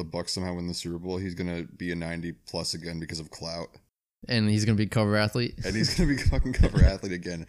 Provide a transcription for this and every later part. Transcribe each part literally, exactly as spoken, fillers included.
the Bucks somehow win the Super Bowl, he's gonna be a ninety plus again because of clout. And he's gonna be cover athlete. And he's gonna be fucking cover athlete again.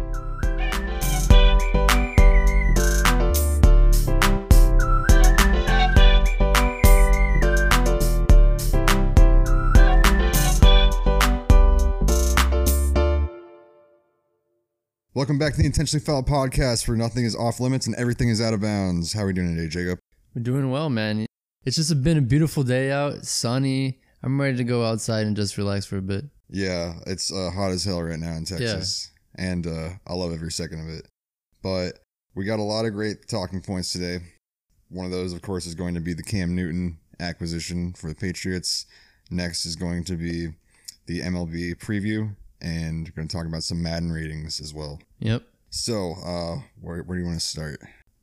Welcome back to the Intentionally Foul podcast, where nothing is off limits and everything is out of bounds. How are we doing today, Jacob? We're doing well, man. It's just been a beautiful day out, sunny. I'm ready to go outside and just relax for a bit. Yeah, it's uh, hot as hell right now in Texas, yeah. and uh, I love every second of it. But we got a lot of great talking points today. One of those, of course, is going to be the Cam Newton acquisition for the Patriots. Next is going to be the M L B preview, and we're going to talk about some Madden ratings as well. Yep. So, uh, where, where do you want to start?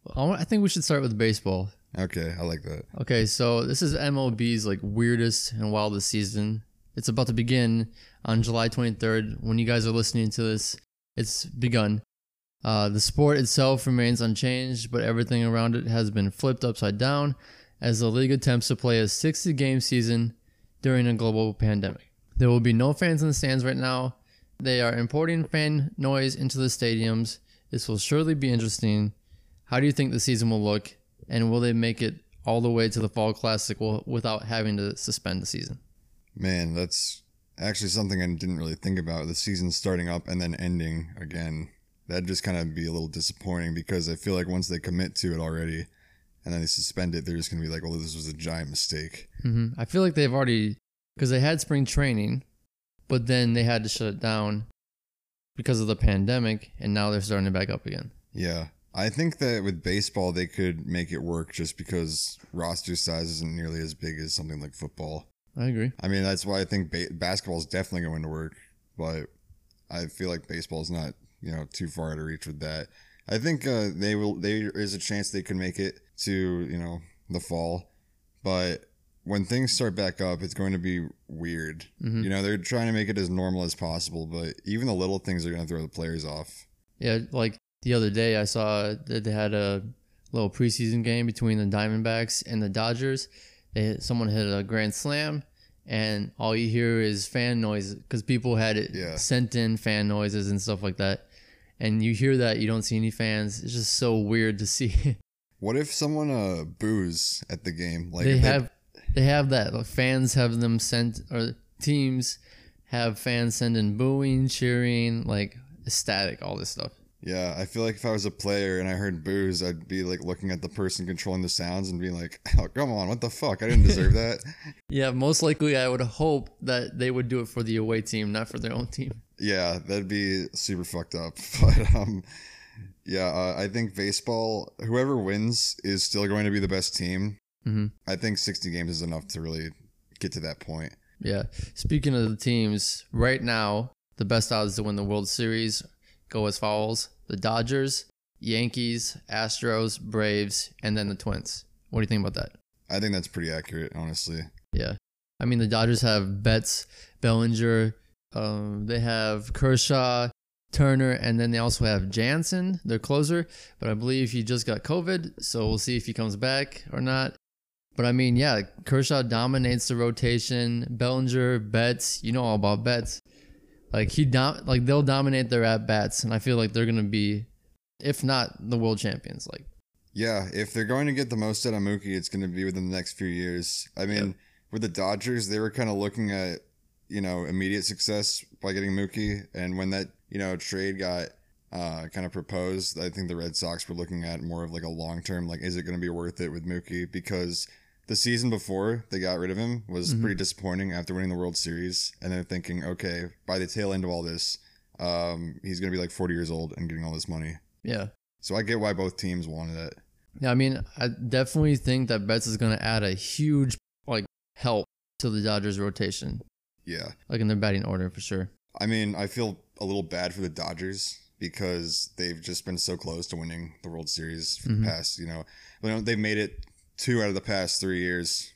I think we should start with baseball. Okay, I like that. Okay, so this is M L B's like weirdest and wildest season. It's about to begin on July twenty-third. When you guys are listening to this, it's begun. Uh, the sport itself remains unchanged, but everything around it has been flipped upside down as the league attempts to play a sixty-game season during a global pandemic. There will be no fans in the stands right now. They are importing fan noise into the stadiums. This will surely be interesting. How do you think the season will look? And will they make it all the way to the Fall Classic without having to suspend the season? Man, that's actually something I didn't really think about. The season starting up and then ending again. That'd just kind of be a little disappointing, because I feel like once they commit to it already and then they suspend it, they're just going to be like, well, this was a giant mistake. Mm-hmm. I feel like they've already, because they had spring training, but then they had to shut it down because of the pandemic, and now they're starting it back up again. Yeah. I think that with baseball, they could make it work just because roster size isn't nearly as big as something like football. I agree. I mean, that's why I think ba- basketball is definitely going to work, but I feel like baseball is not, you know, too far out of reach with that. I think uh, they will. There is a chance they could make it to, you know, the fall, but when things start back up, it's going to be weird. Mm-hmm. You know, they're trying to make it as normal as possible, but even the little things are going to throw the players off. Yeah, like the other day I saw that they had a little preseason game between the Diamondbacks and the Dodgers. They someone hit a grand slam, and all you hear is fan noise because people had it yeah. sent in fan noises and stuff like that. And you hear that, you don't see any fans. It's just so weird to see. What if someone uh boos at the game? Like they if have. They have that. Like fans have them sent, or teams have fans send in booing, cheering, like ecstatic, all this stuff. Yeah, I feel like if I was a player and I heard boos, I'd be like looking at the person controlling the sounds and being like, oh, come on, what the fuck? I didn't deserve that. Yeah, most likely I would hope that they would do it for the away team, not for their own team. Yeah, that'd be super fucked up. But um, yeah, uh, I think baseball, whoever wins is still going to be the best team. Mm-hmm. I think sixty games is enough to really get to that point. Yeah. Speaking of the teams, right now, the best odds to win the World Series go as follows. The Dodgers, Yankees, Astros, Braves, and then the Twins. What do you think about that? I think that's pretty accurate, honestly. Yeah. I mean, the Dodgers have Betts, Bellinger, um, they have Kershaw, Turner, and then they also have Jansen, their closer. But I believe he just got COVID, so we'll see if he comes back or not. But I mean, yeah, Kershaw dominates the rotation. Bellinger, Betts, you know all about Betts. Like he dom- like they'll dominate their at bats, and I feel like they're gonna be, if not the world champions. Like, yeah, if they're going to get the most out of Mookie, it's gonna be within the next few years. I mean, yep. With the Dodgers, they were kind of looking at, you know, immediate success by getting Mookie, and when that, you know, trade got uh, kind of proposed, I think the Red Sox were looking at more of like a long term, like, is it going to be worth it with Mookie? Because the season before they got rid of him was mm-hmm. pretty disappointing after winning the World Series. And they're thinking, okay, by the tail end of all this, um, he's going to be like forty years old and getting all this money. Yeah. So I get why both teams wanted it. Yeah, I mean, I definitely think that Betts is going to add a huge like help to the Dodgers rotation. Yeah. Like in their batting order for sure. I mean, I feel a little bad for the Dodgers because they've just been so close to winning the World Series for mm-hmm. the past, you know, you know, they've made it two out of the past three years,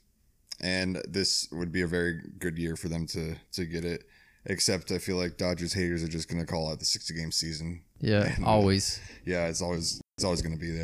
and this would be a very good year for them to to get it. Except I feel like Dodgers haters are just going to call out the sixty game season. Yeah, and, always. Uh, yeah, it's always it's always going to be there.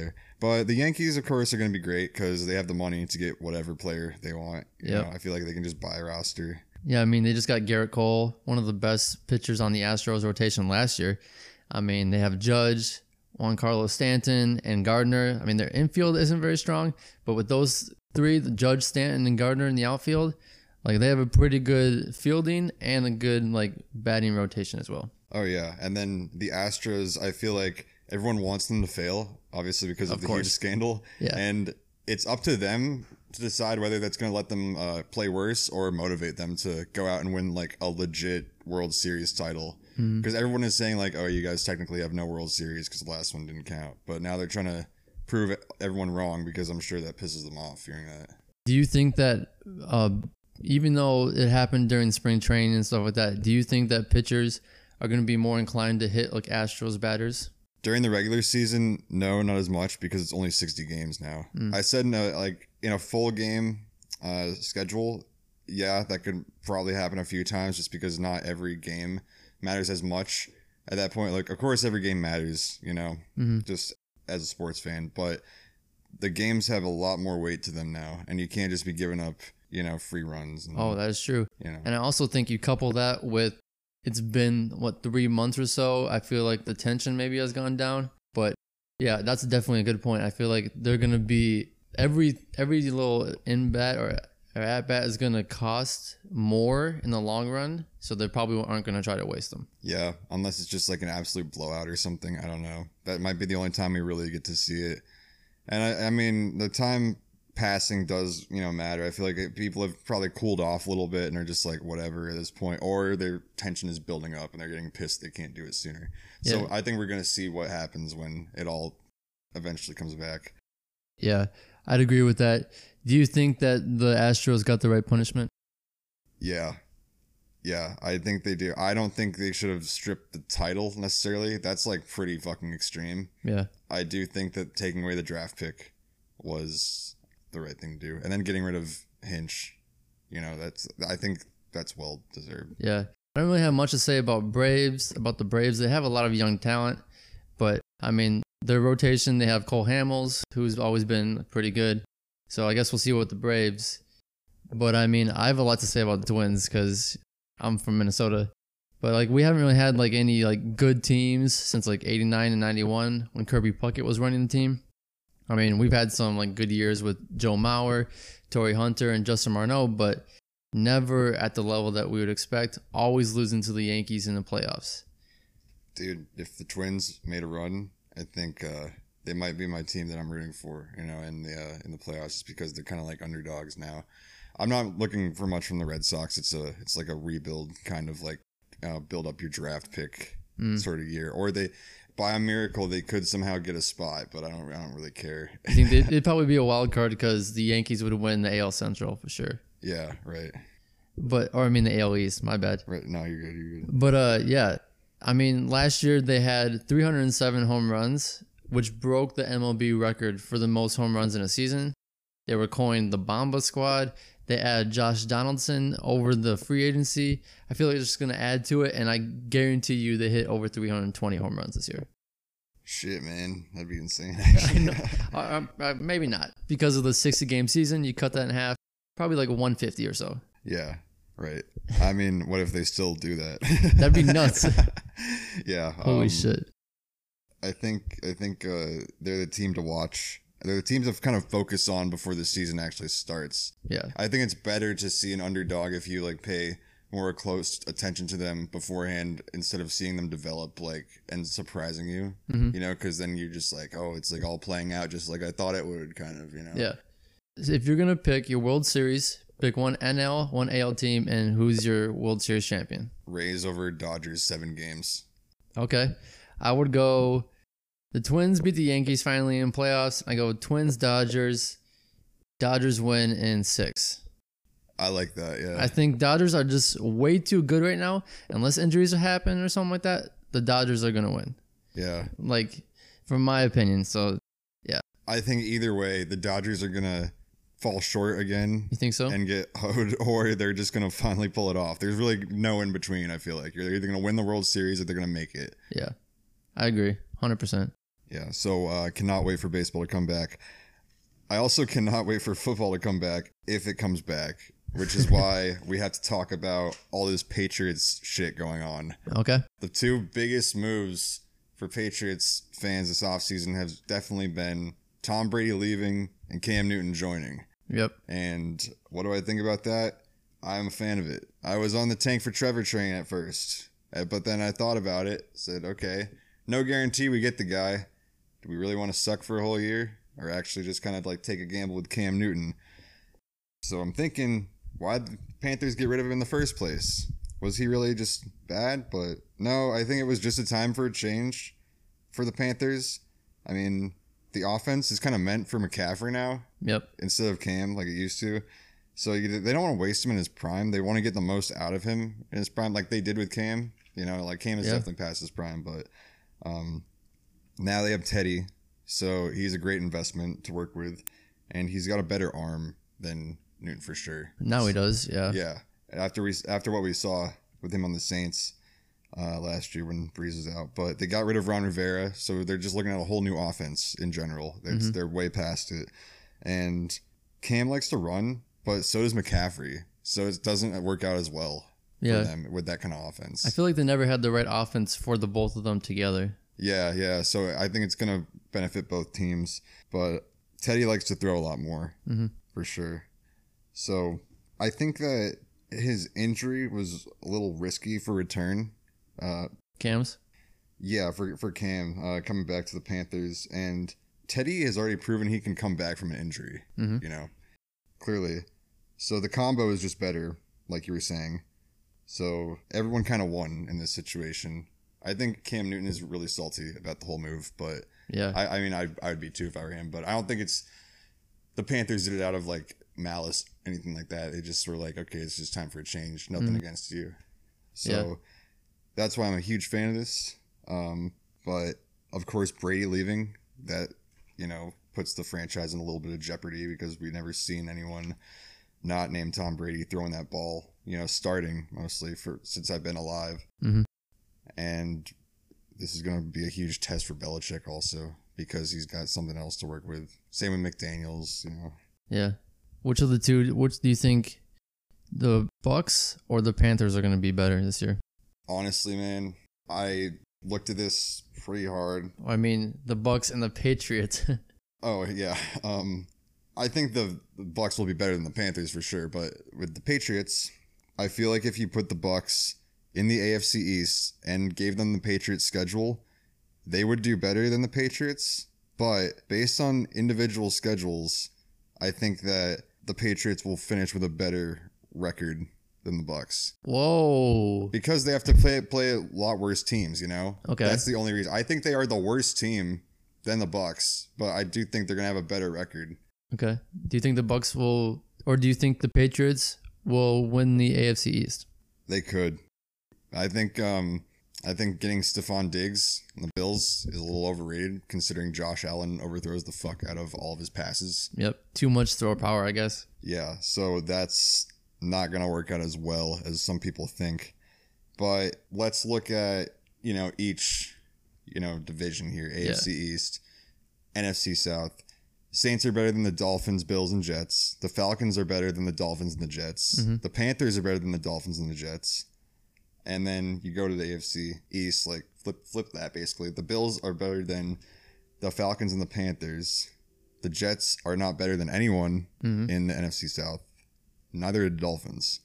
But the Yankees, of course, are going to be great because they have the money to get whatever player they want. You Yep. know, I feel like they can just buy a roster. Yeah, I mean, they just got Garrett Cole, one of the best pitchers on the Astros rotation last year. I mean, they have Judge, Juan Carlos Stanton, and Gardner. I mean, their infield isn't very strong, but with those three, the Judge, Stanton, and Gardner in the outfield, like they have a pretty good fielding and a good like batting rotation as well. Oh, yeah. And then the Astros, I feel like everyone wants them to fail, obviously, because of, Of the course. huge scandal. Yeah. And it's up to them to decide whether that's going to let them uh, play worse or motivate them to go out and win like a legit World Series title. Because everyone is saying like, oh, you guys technically have no World Series because the last one didn't count. But now they're trying to prove everyone wrong because I'm sure that pisses them off hearing that. Do you think that uh, even though it happened during spring training and stuff like that, do you think that pitchers are going to be more inclined to hit like Astros batters? During the regular season, no, not as much because it's only sixty games now. Mm. I said no, like in a full game uh, schedule, yeah, that could probably happen a few times just because not every game matters as much at that point. Like, of course, every game matters, you know, Mm-hmm. just as a sports fan, but the games have a lot more weight to them now, and you can't just be giving up, you know, free runs. And, Oh, that is true. you know, And I also think you couple that with it's been what three months or so. I feel like the tension maybe has gone down, but yeah, that's definitely a good point. I feel like they're gonna be every every little in bat or, or at bat is gonna cost more in the long run, so they probably aren't gonna try to waste them. yeah, unless it's just like an absolute blowout or something. I don't know. That might be the only time we really get to see it. And I, I mean, the time passing does, you know, matter. I feel like it, people have probably cooled off a little bit and are just like whatever at this point, or their tension is building up and they're getting pissed they can't do it sooner. So Yeah. I think we're gonna see what happens when it all eventually comes back. Yeah, I'd agree with that. Do you think that the Astros got the right punishment? Yeah. Yeah, I think they do. I don't think they should have stripped the title necessarily. That's like pretty fucking extreme. Yeah. I do think that taking away the draft pick was the right thing to do. And then getting rid of Hinch, you know, that's I think that's well deserved. Yeah. I don't really have much to say about Braves, about the Braves. They have a lot of young talent, but I mean, their rotation, they have Cole Hamels, who's always been pretty good. So I guess we'll see with the Braves. But I mean, I have a lot to say about the Twins because I'm from Minnesota. But like, we haven't really had like any like good teams since like eighty-nine and ninety-one when Kirby Puckett was running the team. I mean, we've had some like good years with Joe Mauer, Torrey Hunter, and Justin Marneau, but never at the level that we would expect. Always losing to the Yankees in the playoffs. Dude, if the Twins made a run, I think uh, they might be my team that I'm rooting for, you know, in the uh, in the playoffs, just because they're kind of like underdogs now. I'm not looking for much from the Red Sox. It's a it's like a rebuild kind of like uh, build up your draft pick Mm. sort of year, or they by a miracle they could somehow get a spot, but I don't I don't really care. I think they'd, it'd probably be a wild card because the Yankees would win the A L Central for sure. Yeah, right, But or I mean the A L East. My bad. right. No, you're good. You're good. But uh, yeah. I mean, last year they had three hundred seven home runs, which broke the M L B record for the most home runs in a season. They were coined the Bomba Squad. They added Josh Donaldson over the free agency. I feel like they're just going to add to it, and I guarantee you they hit over three hundred twenty home runs this year. Shit, man, that'd be insane. I know. uh, uh, maybe not. Because of the sixty-game season, you cut that in half, probably like one fifty or so. Yeah, right. I mean, what if they still do that? That'd be nuts. Yeah. Holy um, shit. I think I think uh, they're the team to watch. They're the teams to kind of focus on before the season actually starts. Yeah. I think it's better to see an underdog if you like pay more close attention to them beforehand instead of seeing them develop like and surprising you. Mhm. You know, because then you're just like, oh, it's like all playing out just like I thought it would, kind of. You know. Yeah. So if you're going to pick your World Series, pick one N L, one A L team, and who's your World Series champion? Rays over Dodgers seven games. Okay. I would go the Twins beat the Yankees finally in playoffs. I go Twins, Dodgers. Dodgers win in six. I like that. Yeah. I think Dodgers are just way too good right now. Unless injuries happen or something like that, the Dodgers are going to win. yeah. Like, from my opinion. So, I think either way, the Dodgers are gonna fall short again you think so? and get hoed, or they're just gonna finally pull it off. There's really no in between. I feel like you're either gonna win the World Series or they're gonna make it. Yeah. I agree. one hundred percent. Yeah, so I uh, cannot wait for baseball to come back. I also cannot wait for football to come back if it comes back, which is why we have to talk about all this Patriots shit going on. Okay. The two biggest moves for Patriots fans this offseason have definitely been Tom Brady leaving and Cam Newton joining. Yep. And what do I think about that? I'm a fan of it. I was on the tank for Trevor train at first, but then I thought about it, said, okay, no guarantee we get the guy. Do we really want to suck for a whole year? Or actually just kind of like take a gamble with Cam Newton? So I'm thinking, why'd the Panthers get rid of him in the first place? Was he really just bad? But no, I think it was just a time for a change for the Panthers. I mean, the offense is kind of meant for McCaffrey now. Yep. Instead of Cam like it used to. So you, they don't want to waste him in his prime. They want to get the most out of him in his prime like they did with Cam. You know, like Cam is yeah. definitely past his prime. But um, now they have Teddy. So he's a great investment to work with, and he's got a better arm than Newton for sure. Now he does, yeah. Yeah. After we after what we saw with him on the Saints uh, last year when Breeze was out, but they got rid of Ron Rivera, so they're just looking at a whole new offense in general. Mm-hmm. They're way past it, and Cam likes to run, but so does McCaffrey, so it doesn't work out as well yeah. for them with that kind of offense. I feel like they never had the right offense for the both of them together. Yeah, yeah. So I think it's going to benefit both teams. But Teddy likes to throw a lot more, mm-hmm. for sure. So I think that his injury was a little risky for return. Uh, Cam's? Yeah, for, for Cam uh, coming back to the Panthers. And Teddy has already proven he can come back from an injury, mm-hmm. you know, clearly. So the combo is just better, like you were saying. So everyone kind of won in this situation. I think Cam Newton is really salty about the whole move, but yeah, I, I mean, I I would be too if I were him. But I don't think it's the Panthers did it out of like malice, anything like that. They just were like, okay, it's just time for a change. Nothing mm. against you. So yeah. That's why I'm a huge fan of this. Um, but of course, Brady leaving, that you know puts the franchise in a little bit of jeopardy because we've never seen anyone not named Tom Brady throwing that ball. You know, starting mostly for since I've been alive. Mm-hmm. And this is going to be a huge test for Belichick also because he's got something else to work with. Same with McDaniels, you know. Yeah. Which of the two, which do you think the Bucks or the Panthers are going to be better this year? Honestly, man, I looked at this pretty hard. I mean, the Bucks and the Patriots. Oh, yeah. Um, I think the, the Bucks will be better than the Panthers for sure. But with the Patriots, I feel like if you put the Bucks in the A F C East and gave them the Patriots schedule, they would do better than the Patriots. But based on individual schedules, I think that the Patriots will finish with a better record than the Bucks. Whoa. Because they have to play play a lot worse teams, you know? Okay. That's the only reason. I think they are the worst team than the Bucks, but I do think they're going to have a better record. Okay. Do you think the Bucks will, or do you think the Patriots will win the A F C East? They could. I think um, I think getting Stephon Diggs and the Bills is a little overrated considering Josh Allen overthrows the fuck out of all of his passes. Yep. Too much throw power, I guess. Yeah. So that's not going to work out as well as some people think. But let's look at, you know, each, you know, division here. A F C yeah. East, N F C South. Saints are better than the Dolphins, Bills, and Jets. The Falcons are better than the Dolphins and the Jets. Mm-hmm. The Panthers are better than the Dolphins and the Jets. And then you go to the A F C East, like flip flip that basically. The Bills are better than the Falcons and the Panthers. The Jets are not better than anyone mm-hmm. in the N F C South. Neither are the Dolphins.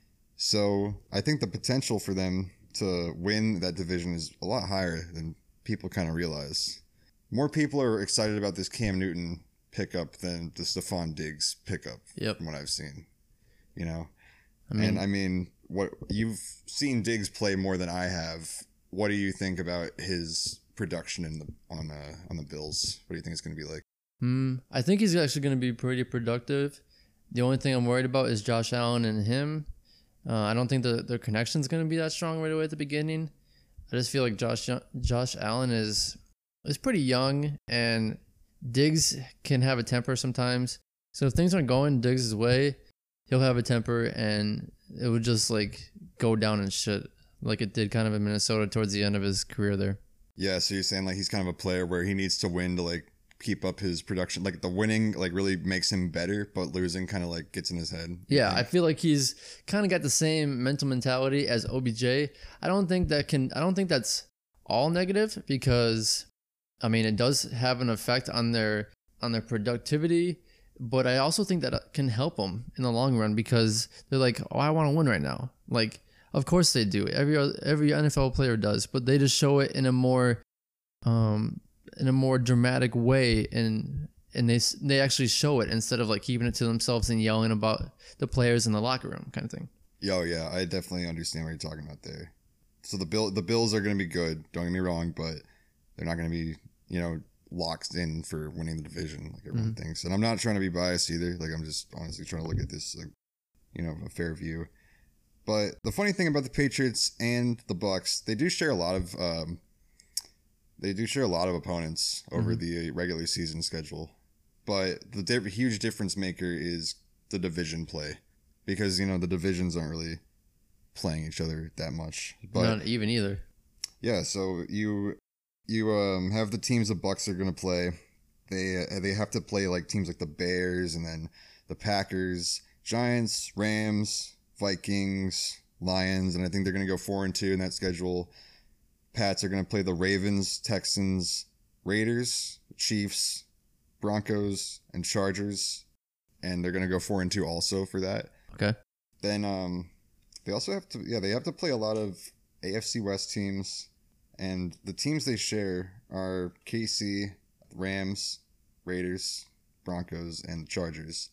So I think the potential for them to win that division is a lot higher than people kind of realize. More people are excited about this Cam Newton pickup than the Stephon Diggs pickup yep. from what I've seen. You know? I mean, and I mean... What you've seen Diggs play more than I have. What do you think about his production in the on uh, on the Bills? What do you think it's going to be like? Mm, I think he's actually going to be pretty productive. The only thing I'm worried about is Josh Allen and him. Uh, I don't think the their connection is going to be that strong right away at the beginning. I just feel like Josh Josh Allen is is pretty young, and Diggs can have a temper sometimes. So if things aren't going Diggs' way, he'll have a temper and it would just like go down and shit like it did kind of in Minnesota towards the end of his career there. Yeah, so you're saying like he's kind of a player where he needs to win to like keep up his production. Like the winning like really makes him better, but losing kind of like gets in his head. Yeah, I feel like he's kind of got the same mental mentality as O B J. I don't think that can. I don't think that's all negative because, I mean, it does have an effect on their on their productivity. But I also think that can help them in the long run because they're like, oh, I want to win right now. Like, of course they do. Every every N F L player does, but they just show it in a more, um, in a more dramatic way, and and they they actually show it instead of like keeping it to themselves and yelling about the players in the locker room kind of thing. Yo, yeah, I definitely understand what you're talking about there. So the bill the Bills are going to be good. Don't get me wrong, but they're not going to be, you know, locked in for winning the division like everyone mm-hmm. thinks. And I'm not trying to be biased either. Like I'm just honestly trying to look at this like, you know, a fair view. But the funny thing about the Patriots and the Bucks, they do share a lot of um, they do share a lot of opponents over mm-hmm. the regular season schedule. But the di- huge difference maker is the division play, because you know the divisions aren't really playing each other that much. But not even either. Yeah, so you you um, have the teams the Bucks are going to play. They uh, they have to play like teams like the Bears and then the Packers, Giants, Rams, Vikings, Lions, and I think they're going to go four and two in that schedule. Pats are going to play the Ravens, Texans, Raiders, Chiefs, Broncos, and Chargers, and they're going to go four and two also for that. Okay. Then um, they also have to yeah they have to play a lot of A F C West teams, and the teams they share are K C, Rams, Raiders, Broncos, and Chargers.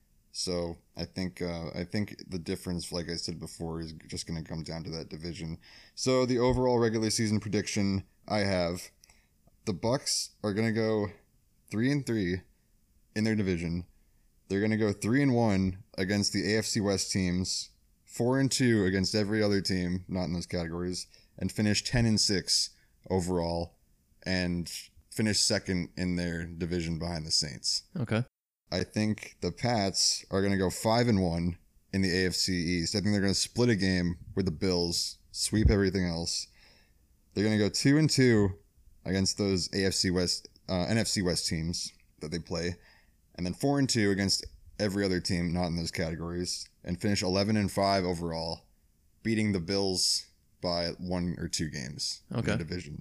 So I think uh, I think the difference, like I said before, is just going to come down to that division. So the overall regular season prediction I have, the Bucks are going to go three and three in their division. They're going to go three and one against the A F C West teams, four and two against every other team not in those categories, and finish ten and six overall, and finish second in their division behind the Saints. Okay. I think the Pats are going to go five and one in the A F C East. I think they're going to split a game with the Bills, sweep everything else. They're going to go two and two against those A F C West, uh, N F C West teams that they play, and then four and two against every other team not in those categories, and finish eleven and five overall, beating the Bills by one or two games okay. in the division.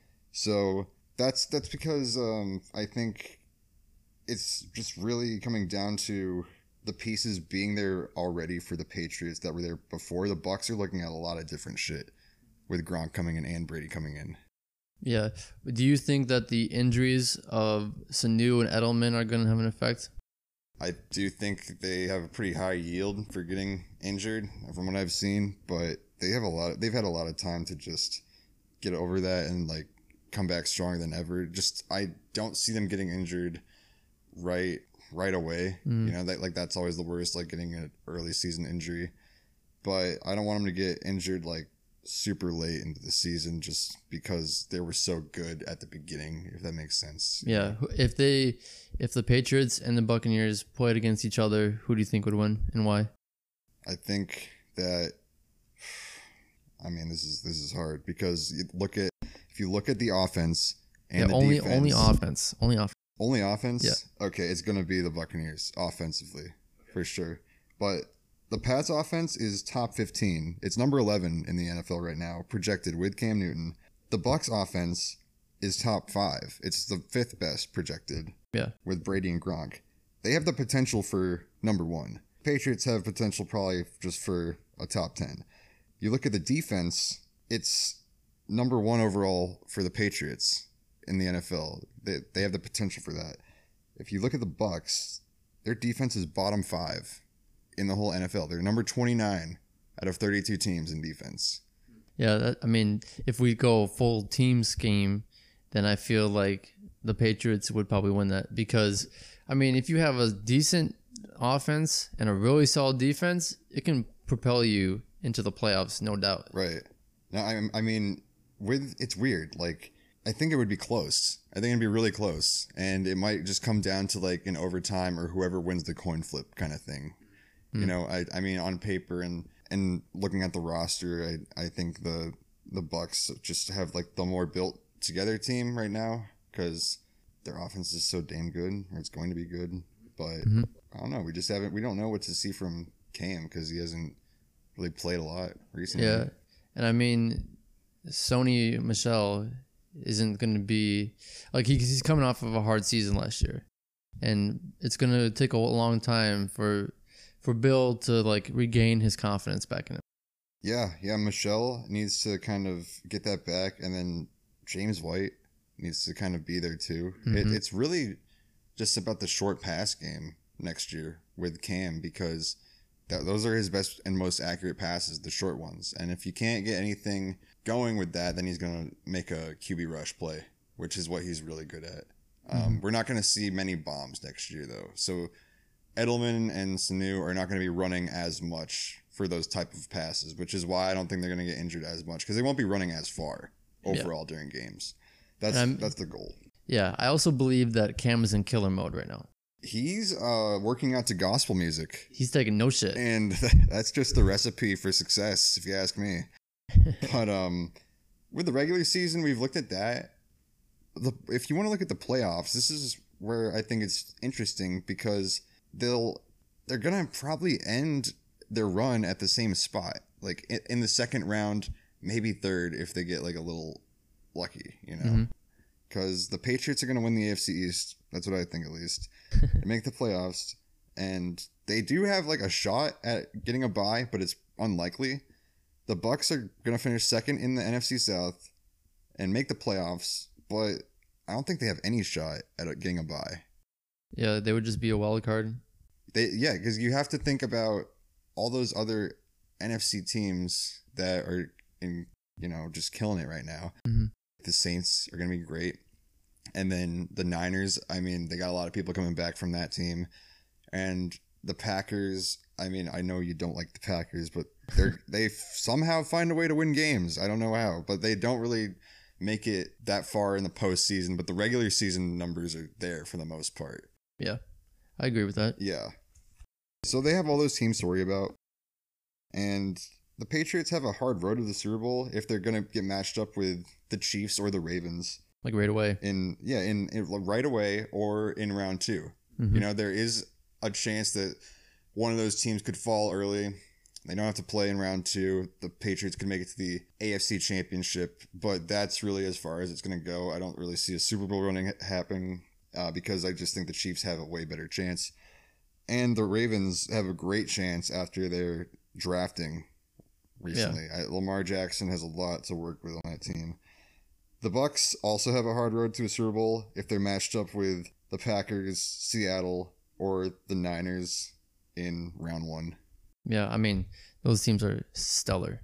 So that's that's because um, I think it's just really coming down to the pieces being there already for the Patriots that were there before. The Bucks are looking at a lot of different shit with Gronk coming in and Brady coming in. Yeah. Do you think that the injuries of Sanu and Edelman are going to have an effect? I do think they have a pretty high yield for getting injured from what I've seen, but they have a lot. They've had a lot of time to just get over that and like come back stronger than ever. Just I don't see them getting injured right right away. Mm. You know, that like that's always the worst, like getting an early season injury. But I don't want them to get injured like super late into the season just because they were so good at the beginning, if that makes sense. Yeah. If they if the Patriots and the Buccaneers played against each other, who do you think would win and why? I think that I mean this is this is hard because you look at if you look at the offense and yeah, the only defense, only offense. Only offense. Only offense? Yeah. Okay, it's going to be the Buccaneers offensively, for sure. But the Pats offense is top fifteen. It's number eleven in the N F L right now, projected with Cam Newton. The Bucs offense is top five. It's the fifth best projected. Yeah. With Brady and Gronk. They have the potential for number one. Patriots have potential probably just for a top ten. You look at the defense, it's number one overall for the Patriots in the N F L. They they have the potential for that. If you look at the Bucs, their defense is bottom five in the whole N F L. They're number twenty-nine out of thirty-two teams in defense. Yeah, that, I mean, if we go full team scheme, then I feel like the Patriots would probably win that because, I mean, if you have a decent offense and a really solid defense, it can propel you into the playoffs, no doubt. Right. Now, I, I mean, with it's weird. Like, I think it would be close. I think it'd be really close. And it might just come down to like an overtime or whoever wins the coin flip kind of thing. Mm. You know, I I mean, on paper and, and looking at the roster, I, I think the the Bucs just have like the more built together team right now because their offense is so damn good, or it's going to be good. But mm-hmm. I don't know. We just haven't. We don't know what to see from Cam because he hasn't really played a lot recently. Yeah, and I mean, Sony Michel isn't going to be like he, he's coming off of a hard season last year, and it's going to take a long time for for Bill to like regain his confidence back in him. Yeah, yeah. Michel needs to kind of get that back, and then James White needs to kind of be there too. Mm-hmm. It, it's really just about the short pass game next year with Cam because that, those are his best and most accurate passes, the short ones. And if you can't get anything going with that, then he's going to make a Q B rush play, which is what he's really good at. Mm-hmm. Um, we're not going to see many bombs next year, though. So Edelman and Sanu are not going to be running as much for those type of passes, which is why I don't think they're going to get injured as much because they won't be running as far overall yeah. during games. That's that's the goal. Yeah, I also believe that Cam is in killer mode right now. He's uh, working out to gospel music. He's taking no shit. And that's just the recipe for success, if you ask me. But um, with the regular season, we've looked at that. The, if you want to look at the playoffs, this is where I think it's interesting because they'll they're going to probably end their run at the same spot. Like in, in the second round, maybe third if they get like a little lucky, you know. Mm-hmm. Because the Patriots are going to win the A F C East. That's what I think, at least. They make the playoffs. And they do have, like, a shot at getting a bye, but it's unlikely. The Bucks are going to finish second in the N F C South and make the playoffs. But I don't think they have any shot at getting a bye. Yeah, they would just be a wild card. They, yeah, because you have to think about all those other N F C teams that are, in, you know, just killing it right now. Mm-hmm. The Saints are going to be great. And then the Niners, I mean, they got a lot of people coming back from that team. And the Packers, I mean, I know you don't like the Packers, but they're they somehow find a way to win games. I don't know how, but they don't really make it that far in the postseason. But the regular season numbers are there for the most part. Yeah, I agree with that. Yeah. So they have all those teams to worry about. And the Patriots have a hard road to the Super Bowl if they're going to get matched up with the Chiefs or the Ravens. Like right away. In yeah, in, in right away or in round two. Mm-hmm. You know, there is a chance that one of those teams could fall early. They don't have to play in round two. The Patriots could make it to the A F C Championship, but that's really as far as it's going to go. I don't really see a Super Bowl running happening uh, because I just think the Chiefs have a way better chance. And the Ravens have a great chance after their drafting recently. Yeah. I, Lamar Jackson has a lot to work with on that team. The Bucks also have a hard road to a Super Bowl if they're matched up with the Packers, Seattle, or the Niners in round one. Yeah, I mean, those teams are stellar.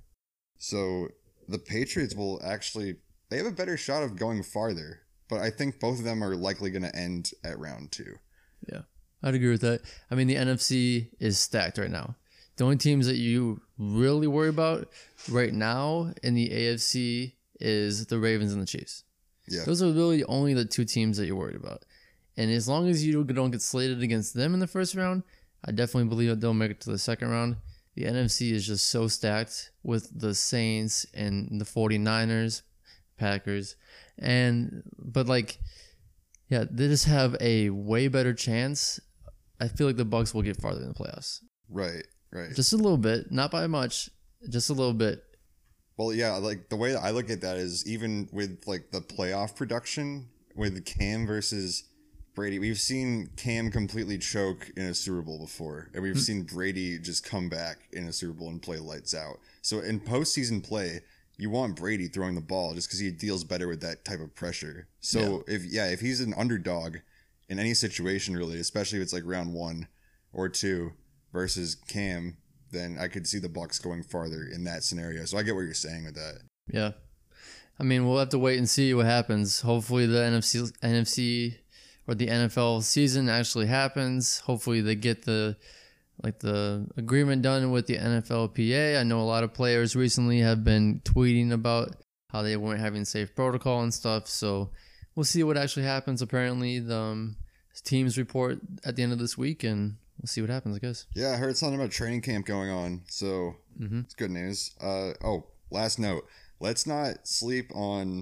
So the Patriots will actually, they have a better shot of going farther, but I think both of them are likely going to end at round two. Yeah, I'd agree with that. I mean, the N F C is stacked right now. The only teams that you really worry about right now in the A F C is the Ravens and the Chiefs. Yeah. Those are really only the two teams that you're worried about. And as long as you don't get slated against them in the first round, I definitely believe that they'll make it to the second round. The N F C is just so stacked with the Saints and the 49ers, Packers. And, but like, yeah, they just have a way better chance. I feel like the Bucks will get farther in the playoffs. Right, right. Just a little bit, not by much, just a little bit. Well, yeah, like the way I look at that is even with like the playoff production with Cam versus Brady, we've seen Cam completely choke in a Super Bowl before, and we've mm-hmm. seen Brady just come back in a Super Bowl and play lights out. So in postseason play, you want Brady throwing the ball just because he deals better with that type of pressure. So yeah. if yeah, if he's an underdog in any situation really, especially if it's like round one or two versus Cam, then I could see the Bucks going farther in that scenario. So I get what you're saying with that. Yeah. I mean, we'll have to wait and see what happens. Hopefully the N F C N F C or the N F L season actually happens. Hopefully they get the like the agreement done with the N F L P A. I know a lot of players recently have been tweeting about how they weren't having safe protocol and stuff. So we'll see what actually happens. Apparently the um, teams report at the end of this week, and we'll see what happens, I guess. Yeah, I heard something about training camp going on, so mm-hmm. it's good news. Uh, oh, last note. Let's not sleep on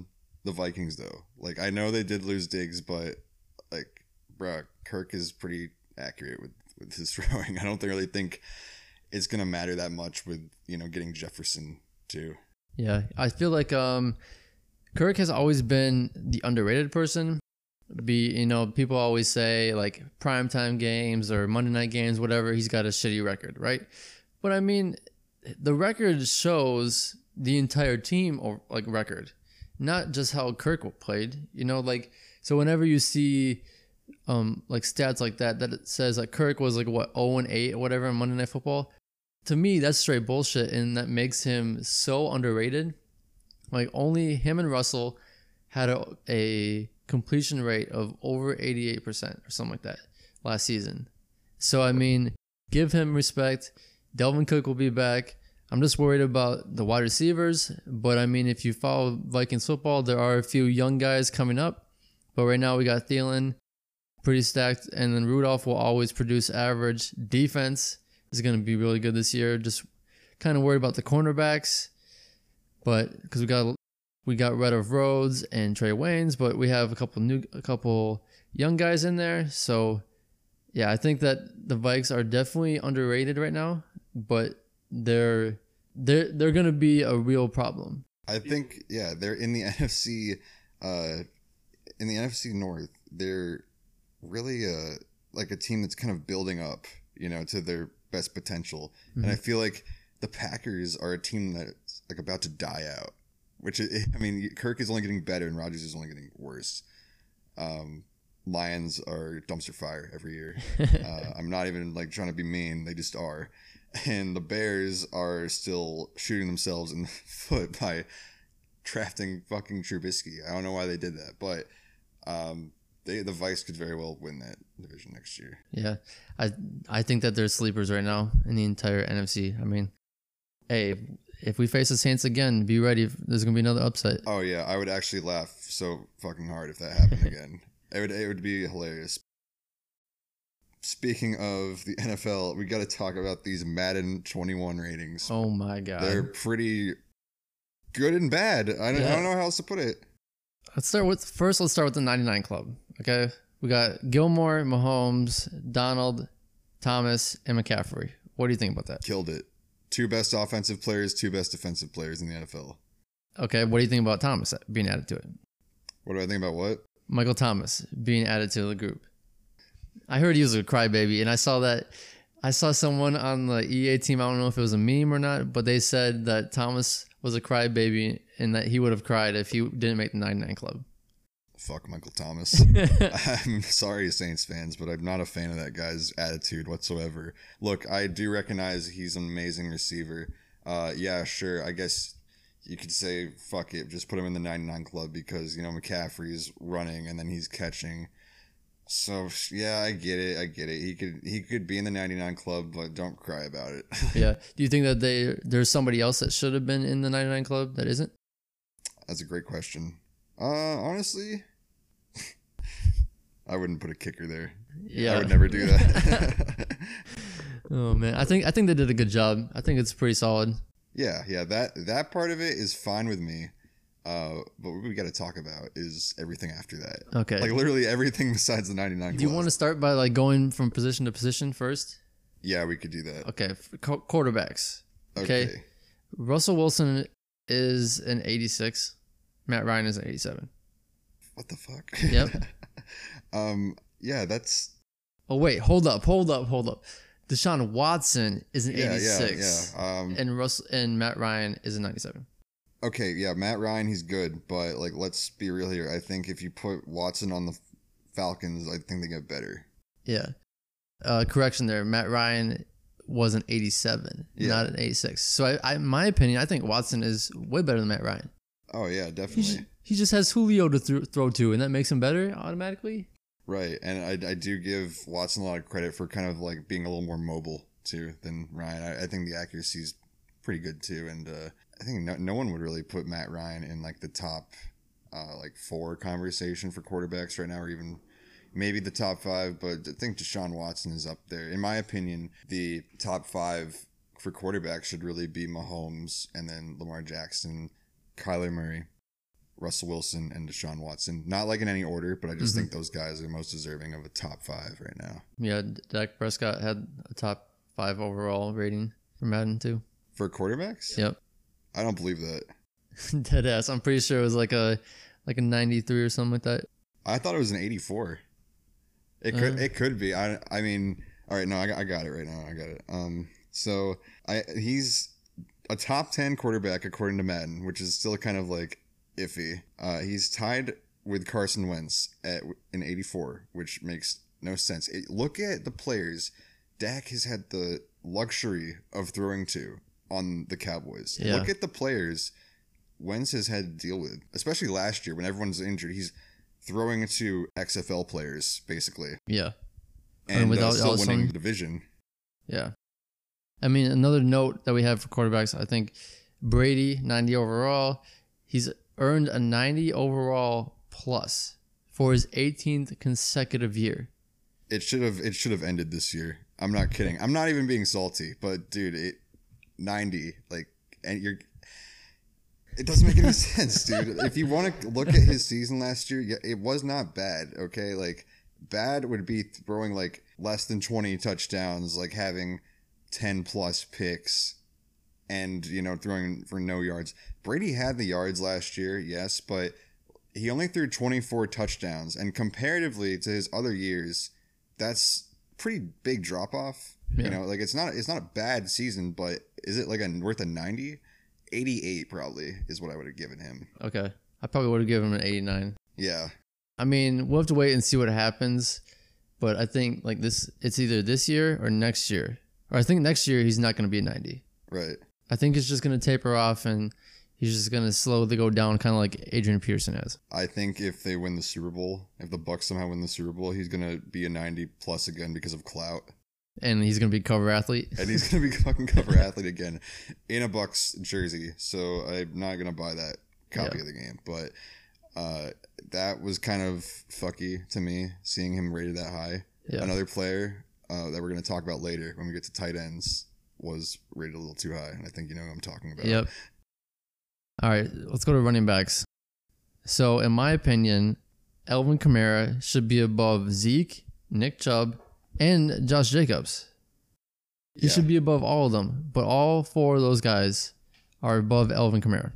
the Vikings though. Like I know they did lose Diggs, but like, bruh, Kirk is pretty accurate with with his throwing. I don't really think it's gonna matter that much with you know getting Jefferson too. Yeah, I feel like um, Kirk has always been the underrated person. Be you know people always say like primetime games or Monday night games, whatever. He's got a shitty record, right? But I mean, the record shows the entire team or like record, not just how Kirk played. You know, like so whenever you see um like stats like that that it says like Kirk was like what oh and eight or whatever on Monday Night Football, to me that's straight bullshit, and that makes him so underrated. Like only him and Russell had a, a completion rate of over eighty-eight percent or something like that last season. So I mean, give him respect. Delvin Cook will be back. I'm just worried about the wide receivers, but I mean, if you follow Vikings football, there are a few young guys coming up, but right now we got Thielen, pretty stacked, and then Rudolph will always produce average. Defense is going to be really good this year. Just kind of worried about the cornerbacks, but because we got we got rid of Rhodes and Trey Waynes, but we have a couple new a couple young guys in there. So yeah, I think that the Vikes are definitely underrated right now, but they're they're they're going to be a real problem. I think yeah, they're in the N F C uh in the N F C North. They're really uh like a team that's kind of building up, you know, to their best potential. Mm-hmm. And I feel like the Packers are a team that's like about to die out, which is, I mean, Kirk is only getting better and Rodgers is only getting worse. Um, Lions are dumpster fire every year. uh, I'm not even like trying to be mean. They just are. And the Bears are still shooting themselves in the foot by drafting fucking Trubisky. I don't know why they did that, but um, they the Vikes could very well win that division next year. Yeah, I I think that they're sleepers right now in the entire N F C. I mean, hey, if we face the Saints again, be ready. There's gonna be another upset. Oh yeah, I would actually laugh so fucking hard if that happened again. It would it would be hilarious. Speaking of the N F L, we got to talk about these Madden twenty-one ratings. Oh my god, they're pretty good and bad. I don't, yeah. I don't know how else to put it. Let's start with first. Let's start with the ninety-nine Club. Okay, we got Gilmore, Mahomes, Donald, Thomas, and McCaffrey. What do you think about that? Killed it. Two best offensive players, two best defensive players in the N F L. Okay, what do you think about Thomas being added to it? What do I think about what? Michael Thomas being added to the group. I heard he was a crybaby, and I saw that. I saw someone on the E A team. I don't know if it was a meme or not, but they said that Thomas was a crybaby and that he would have cried if he didn't make the ninety-nine Club. Fuck Michael Thomas. I'm sorry, Saints fans, but I'm not a fan of that guy's attitude whatsoever. Look, I do recognize he's an amazing receiver. Uh, yeah, sure. I guess you could say, fuck it, just put him in the ninety-nine Club because, you know, McCaffrey's running and then he's catching. So, yeah, I get it. I get it. He could he could be in the ninety-nine Club, but don't cry about it. Yeah. Do you think that they there's somebody else that should have been in the ninety-nine Club that isn't? That's a great question. Uh, honestly, I wouldn't put a kicker there. Yeah, I would never do that. Oh man, I think I think they did a good job. I think it's pretty solid. Yeah, yeah, that that part of it is fine with me. Uh, but what we got to talk about is everything after that. Okay, like literally everything besides the ninety-nine. Do you want to start by like going from position to position first? Yeah, we could do that. Okay, Qu- quarterbacks. Okay. okay, Russell Wilson is an eighty-six. Matt Ryan is an eighty-seven. What the fuck? Yep. um. Yeah, that's. Oh wait, hold up, hold up, hold up. Deshaun Watson is an yeah, eighty-six. Yeah, yeah. Um, and Russell and Matt Ryan is a ninety-seven. Okay, yeah, Matt Ryan, he's good, but like, let's be real here. I think if you put Watson on the Falcons, I think they get better. Yeah. Uh, correction there. Matt Ryan was an eighty-seven, yeah. not an eighty-six. So, I, I, in my opinion, I think Watson is way better than Matt Ryan. Oh yeah, definitely. He just, he just has Julio to th- throw to, and that makes him better automatically. Right, and I, I do give Watson a lot of credit for kind of like being a little more mobile too than Ryan. I, I think the accuracy is pretty good too, and uh, I think no, no one would really put Matt Ryan in like the top uh, like four conversation for quarterbacks right now, or even maybe the top five. But I think Deshaun Watson is up there. In my opinion, the top five for quarterbacks should really be Mahomes and then Lamar Jackson, Kyler Murray, Russell Wilson, and Deshaun Watson. Not like in any order, but I just Mm-hmm. think those guys are most deserving of a top five right now. Yeah, Dak Prescott had a top five overall rating for Madden too. For quarterbacks? Yep. I don't believe that. Dead ass. I'm pretty sure it was like a like a ninety-three or something like that. I thought it was an eighty-four. It could Uh. it could be. I I mean, all right, no, I got, I got it right now. I got it. Um, so I he's a top ten quarterback according to Madden, which is still kind of like iffy. Uh, he's tied with Carson Wentz at an eighty-four, which makes no sense. It, look at the players Dak has had the luxury of throwing to on the Cowboys. Yeah. Look at the players Wentz has had to deal with, especially last year when everyone's injured. He's throwing to X F L players, basically. Yeah. And, And without uh, still all of a winning sudden- the division. Yeah. I mean, another note that we have for quarterbacks, I think Brady, ninety overall. He's earned a ninety overall plus for his eighteenth consecutive year. It should have it should have ended this year. I'm not kidding. I'm not even being salty, but dude, it ninety like and you're it doesn't make any sense, dude. If you want to look at his season last year, yeah, it was not bad, okay? Like bad would be throwing like less than twenty touchdowns, like having ten plus picks and, you know, throwing for no yards. Brady had the yards last year, yes, but he only threw twenty-four touchdowns, and comparatively to his other years, that's pretty big drop off. Yeah. You know, like it's not it's not a bad season, but is it like a worth a ninety? eighty-eight probably is what I would have given him. Okay. I probably would have given him an eighty-nine. Yeah. I mean, we'll have to wait and see what happens. But I think like this, it's either this year or next year. Or I think next year he's not going to be a ninety. Right. I think it's just going to taper off and he's just going to slowly go down, kind of like Adrian Peterson has. I think if they win the Super Bowl, if the Bucks somehow win the Super Bowl, he's gonna be a ninety plus again because of clout. And he's going to be cover athlete. And he's gonna be fucking cover athlete again in a Bucks jersey. So I'm not gonna buy that copy Yeah. of the game. But uh, that was kind of fucky to me, seeing him rated that high. Yeah. Another player uh, that we're gonna talk about later when we get to tight ends was rated a little too high, and I think you know who I'm talking about. Yep. All right, let's go to running backs. So, in my opinion, Alvin Kamara should be above Zeke, Nick Chubb, and Josh Jacobs. He Yeah. should be above all of them, but all four of those guys are above Alvin Kamara.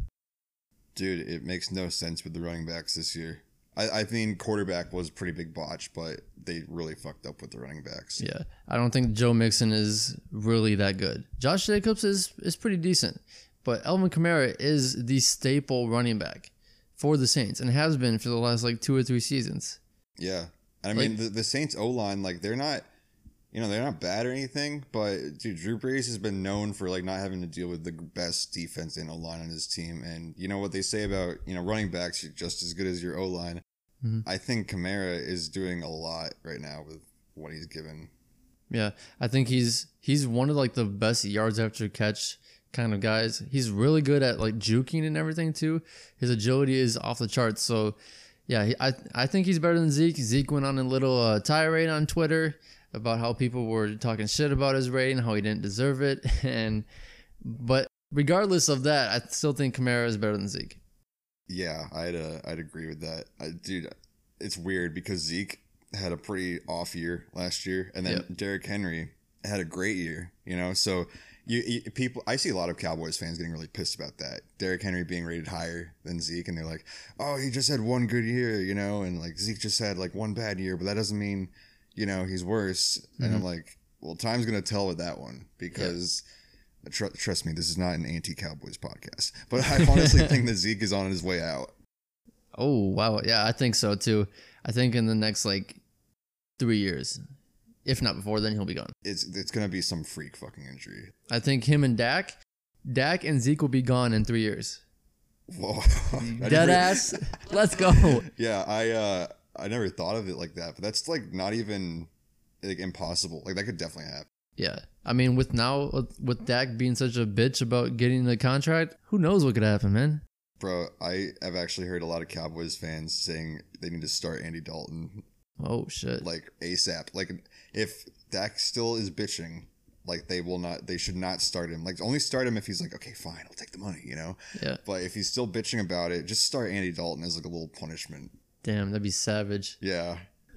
Dude, it makes no sense with the running backs this year. I, I mean, quarterback was a pretty big botch, but they really fucked up with the running backs. Yeah, I don't think Joe Mixon is really that good. Josh Jacobs is is pretty decent, but Alvin Kamara is the staple running back for the Saints and has been for the last like two or three seasons. Yeah. And I Like- mean, the, the Saints O-line, like, they're not, you know, they're not bad or anything, but, dude, Drew Brees has been known for, like, not having to deal with the best defense and O-line on his team. And, you know, what they say about, you know, running backs, you're just as good as your O-line. Mhm. I think Kamara is doing a lot right now with what he's given. Yeah, I think he's he's one of like the best yards after catch kind of guys. He's really good at like juking and everything too. His agility is off the charts. So yeah, he, I I think he's better than Zeke. Zeke went on a little uh, tirade on Twitter about how people were talking shit about his rating, how he didn't deserve it, and but regardless of that, I still think Kamara is better than Zeke. Yeah, I'd uh, I'd agree with that. I, dude, it's weird because Zeke had a pretty off year last year, and then Yep. Derrick Henry had a great year. You know, so you, you people, I see a lot of Cowboys fans getting really pissed about that. Derrick Henry being rated higher than Zeke, and they're like, "Oh, he just had one good year," you know, and like Zeke just had like one bad year, but that doesn't mean, you know, he's worse. And I'm like, well, time's gonna tell with that one because. Tr- trust me, this is not an anti-Cowboys podcast, but I honestly think that Zeke is on his way out. Oh wow, yeah, I think so too. I think in the next like three years, if not before, then he'll be gone. It's it's gonna be some freak fucking injury. I think him and Dak, Dak and Zeke will be gone in three years. Whoa, I Dead never- ass. Let's go. Yeah, I uh, I never thought of it like that, but that's like not even like impossible. Like that could definitely happen. Yeah, I mean, with now with, with Dak being such a bitch about getting the contract, who knows what could happen, man? Bro, I have actually heard a lot of Cowboys fans saying they need to start Andy Dalton Oh shit. like ASAP. Like if Dak still is bitching like they will not, they should not start him. Like only start him if he's like, okay, fine, I'll take the money, you know? Yeah. But if he's still bitching about it, just start Andy Dalton as like a little punishment. Damn, that'd be savage. Yeah.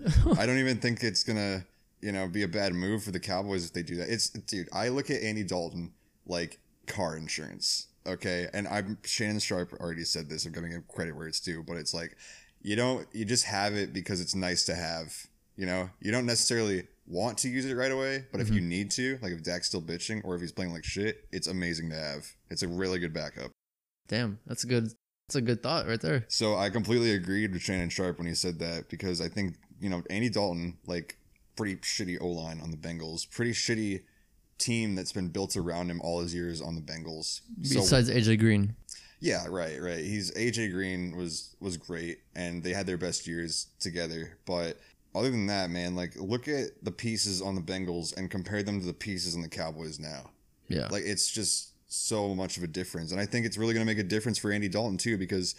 I don't even think it's going to, you know, be a bad move for the Cowboys if they do that. It's, dude, I look at Andy Dalton like car insurance. Okay. And I'm, Shannon Sharp already said this. I'm giving him credit where it's due, but it's like, you don't, you just have it because it's nice to have, you know, you don't necessarily want to use it right away, but mm-hmm. if you need to, like if Dak's still bitching or if he's playing like shit, it's amazing to have. It's a really good backup. Damn, that's a good, that's a good thought right there. So I completely agreed with Shannon Sharp when he said that, because I think, you know, Andy Dalton, like pretty shitty O-line on the Bengals, pretty shitty team that's been built around him all his years on the Bengals. Besides so, A J Green. Yeah, right, right. He's A J Green was was great, and they had their best years together. But other than that, man, like look at the pieces on the Bengals and compare them to the pieces on the Cowboys now. Yeah, like it's just so much of a difference, and I think it's really going to make a difference for Andy Dalton too, because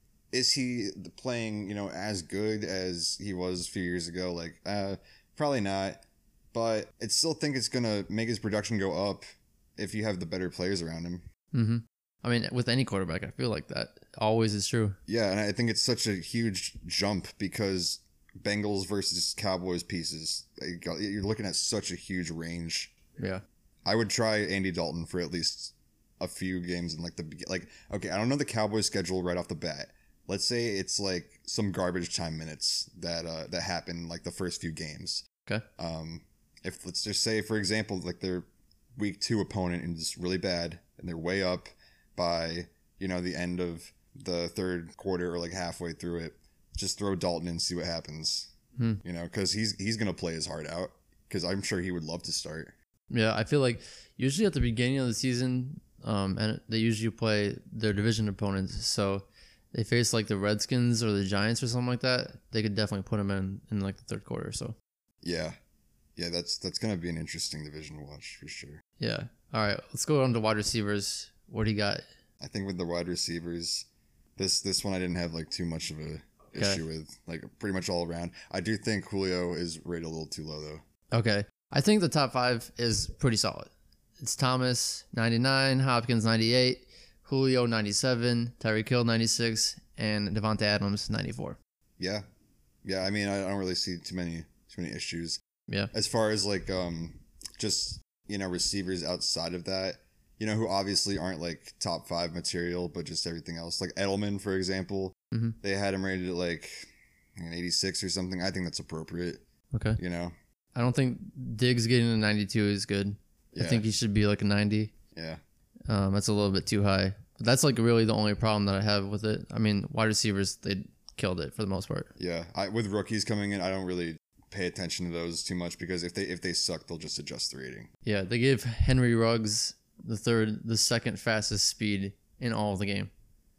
is he playing, you know, as good as he was a few years ago? Like, uh, probably not, but I still think it's going to make his production go up if you have the better players around him. Mm-hmm. I mean, with any quarterback, I feel like that always is true. Yeah, and I think it's such a huge jump because Bengals versus Cowboys pieces, you're looking at such a huge range. Yeah. I would try Andy Dalton for at least a few games in like the, like, okay, I don't know the Cowboys schedule right off the bat. Let's say it's like some garbage time minutes that, uh, that happen like the first few games. Okay. Um, if let's just say, for example, like their week two opponent is really bad and they're way up by, you know, the end of the third quarter or like halfway through it, just throw Dalton in and see what happens. Hmm. You know, because he's he's gonna play his heart out, because I'm sure he would love to start. Yeah, I feel like usually at the beginning of the season, um, and they usually play their division opponents. So they face like the Redskins or the Giants or something like that. They could definitely put them in in like the third quarter. So yeah, yeah, that's that's gonna be an interesting division to watch for sure. Yeah. All right, let's go on to wide receivers. What do you got? I think with the wide receivers, this this one I didn't have like too much of a okay. issue with, like pretty much all around. I do think Julio is rated a little too low though. Okay. I think the top five is pretty solid. It's Thomas, ninety-nine, Hopkins, ninety-eight, Julio, ninety-seven, Tyreek Hill, ninety-six, and Devontae Adams, ninety-four. Yeah. Yeah, I mean, I don't really see too many too many issues. Yeah. As far as like um just, you know, receivers outside of that, you know, who obviously aren't like top five material, but just everything else. Like Edelman, for example, mm-hmm. they had him rated at like an eighty-six or something. I think that's appropriate. Okay. You know? I don't think Diggs getting a ninety-two is good. Yeah. I think he should be like a ninety. Yeah. Um, that's a little bit too high. But that's like really the only problem that I have with it. I mean, wide receivers, they killed it for the most part. Yeah. I, with rookies coming in, I don't really pay attention to those too much, because if they if they suck, they'll just adjust the rating. Yeah, they gave Henry Ruggs the third, the second fastest speed in all of the game.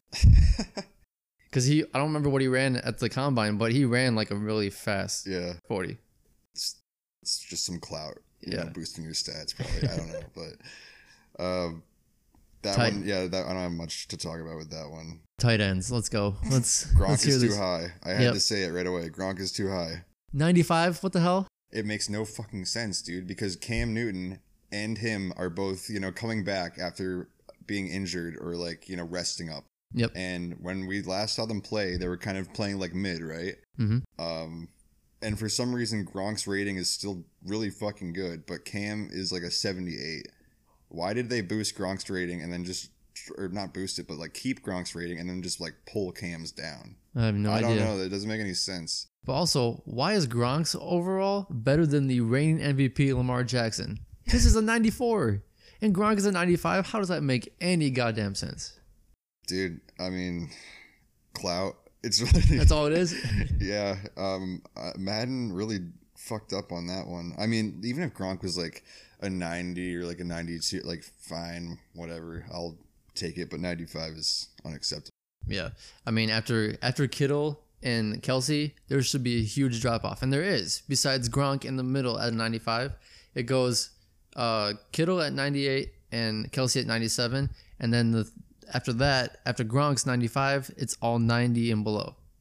Because he, I don't remember what he ran at the combine, but he ran like a really fast yeah forty. It's, it's just some clout, you yeah, know, boosting your stats probably. I don't know, but um, that Tight. one, yeah, that I don't have much to talk about with that one. Tight ends, let's go. Let's. Gronk let's is too this. high. I had yep. to say it right away. Gronk is too high. ninety-five. What the hell? It makes no fucking sense, dude. Because Cam Newton and him are both, you know, coming back after being injured or like, you know, resting up. Yep. And when we last saw them play, they were kind of playing like mid, right? Mm-hmm. Um, and for some reason, Gronk's rating is still really fucking good, but Cam is like a seventy-eight. Why did they boost Gronk's rating and then just, or not boost it, but like keep Gronk's rating and then just like pull Cam's down? I have no I idea. I don't know. That doesn't make any sense. But also, why is Gronk's overall better than the reigning M V P Lamar Jackson? His is a ninety-four, and Gronk is a ninety-five. How does that make any goddamn sense? Dude, I mean, clout. It's really, that's all it is. Yeah, um, uh, Madden really fucked up on that one. I mean, even if Gronk was like a ninety or like a ninety-two, like fine, whatever, I'll take it. But ninety-five is unacceptable. Yeah, I mean, after after Kittle and Kelsey, there should be a huge drop off, and there is. Besides Gronk in the middle at ninety-five, it goes uh, Kittle at ninety-eight and Kelsey at ninety-seven, and then the after that, after Gronk's ninety-five, it's all ninety and below.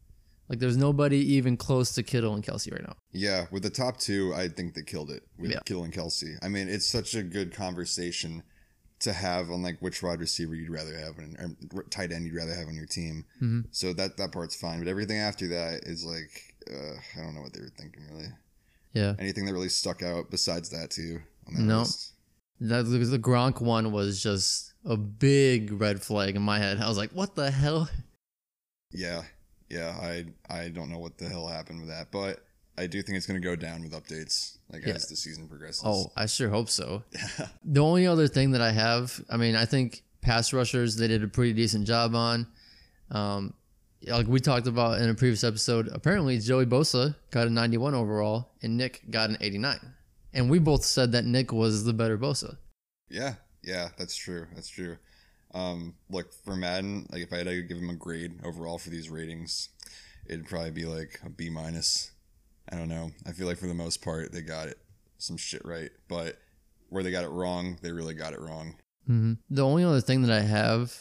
Like there's nobody even close to Kittle and Kelsey right now. Yeah, with the top two, I think they killed it with Yeah. Kittle and Kelsey. I mean, it's such a good conversation to have on like which wide receiver you'd rather have and or tight end you'd rather have on your team. Mm-hmm. So that that part's fine, but everything after that is like uh, I don't know what they were thinking really. Yeah. Anything that really stuck out besides that too on that No. list? That, the Gronk one was just a big red flag in my head. I was like, what the hell? Yeah, yeah. I I don't know what the hell happened with that, but I do think it's going to go down with updates like Yeah. as the season progresses. Oh, I sure hope so. The only other thing that I have, I mean, I think pass rushers, they did a pretty decent job on. Um, like we talked about in a previous episode, apparently Joey Bosa got a ninety-one overall and Nick got an eighty-nine. And we both said that Nick was the better Bosa. Yeah, yeah, that's true. That's true. Um, look, for Madden, like if I had to give him a grade overall for these ratings, it'd probably be like a B minus. I don't know. I feel like for the most part they got it some shit right, but where they got it wrong, they really got it wrong. Mm-hmm. The only other thing that I have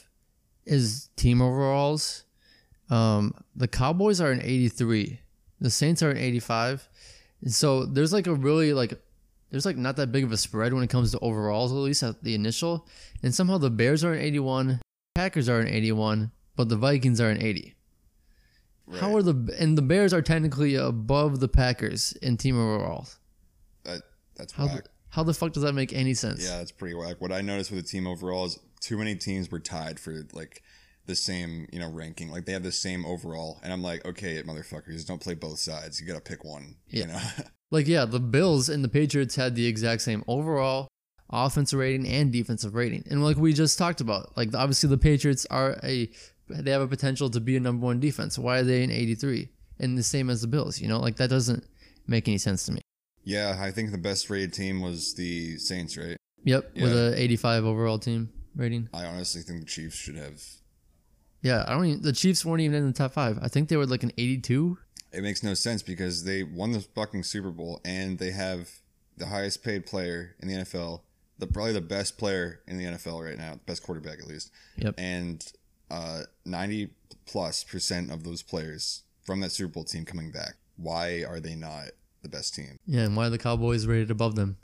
is team overalls. Um, the Cowboys are an eighty-three. The Saints are an eighty-five. And so there's like a really like there's like not that big of a spread when it comes to overalls, at least at the initial. And somehow the Bears are an eighty-one, Packers are an eighty-one, but the Vikings are an eighty. Right. How are the and the Bears are technically above the Packers in team overalls? That that's How whack. the, how the fuck does that make any sense? Yeah, that's pretty whack. What I noticed with the team overall is too many teams were tied for like the same, you know, ranking. Like they have the same overall, and I'm like, okay, motherfuckers, don't play both sides. You gotta pick one. Yeah. You know. Like, yeah, the Bills and the Patriots had the exact same overall offensive rating and defensive rating. And like we just talked about, like obviously the Patriots are a, they have a potential to be a number one defense. Why are they an eighty-three? And the same as the Bills, you know, like that doesn't make any sense to me. Yeah, I think the best rated team was the Saints, right? Yep, Yeah. with a eighty-five overall team rating. I honestly think the Chiefs should have. Yeah, I don't even, the Chiefs weren't even in the top five. I think they were like an eighty-two. It makes no sense because they won the fucking Super Bowl and they have the highest paid player in the N F L, the probably the best player in the N F L right now, best quarterback at least. Yep. And uh, ninety plus percent of those players from that Super Bowl team coming back. Why are they not the best team? Yeah, and why are the Cowboys rated above them?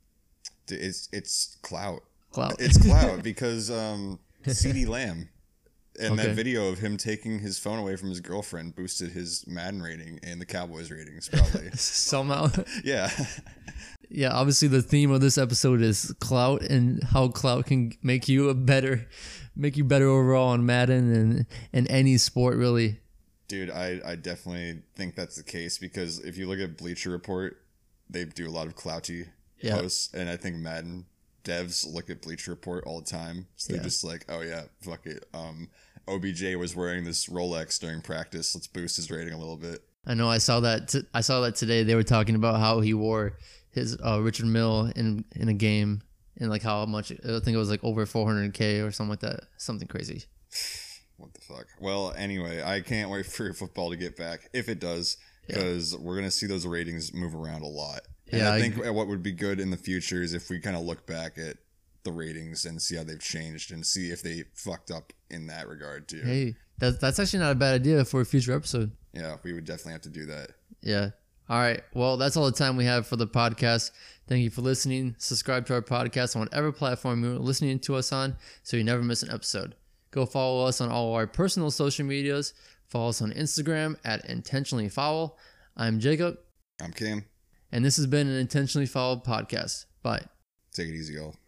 It's it's clout. Clout. It's clout because um, CeeDee Lamb. And Okay. that video of him taking his phone away from his girlfriend boosted his Madden rating and the Cowboys ratings, probably. Somehow. Yeah. Yeah, obviously the theme of this episode is clout and how clout can make you a better, make you better overall on Madden and and any sport really. Dude, I, I definitely think that's the case because if you look at Bleacher Report, they do a lot of clouty Yeah. posts. And I think Madden devs look at Bleacher Report all the time. So they're Yeah. just like, oh yeah, fuck it. Um, O B J was wearing this Rolex during practice. Let's boost his rating a little bit. I know I saw that t- I saw that today. They were talking about how he wore his uh, Richard Mille in in a game and like how much I think it was like over four hundred K or something like that. Something crazy. What the fuck? Well, anyway, I can't wait for football to get back if it does, because we're gonna see those ratings move around a lot. And Yeah, I I think agree. what would be good in the future is if we kind of look back at the ratings and see how they've changed and see if they fucked up in that regard too. Hey, that's that's actually not a bad idea for a future episode. Yeah, we would definitely have to do that. Yeah. All right. Well, that's all the time we have for the podcast. Thank you for listening. Subscribe to our podcast on whatever platform you're listening to us on so you never miss an episode. Go follow us on all our personal social medias. Follow us on Instagram at Intentionally Foul. I'm Jacob, I'm Cam. and this has been an Intentionally Foul podcast. Bye. Take it easy, y'all.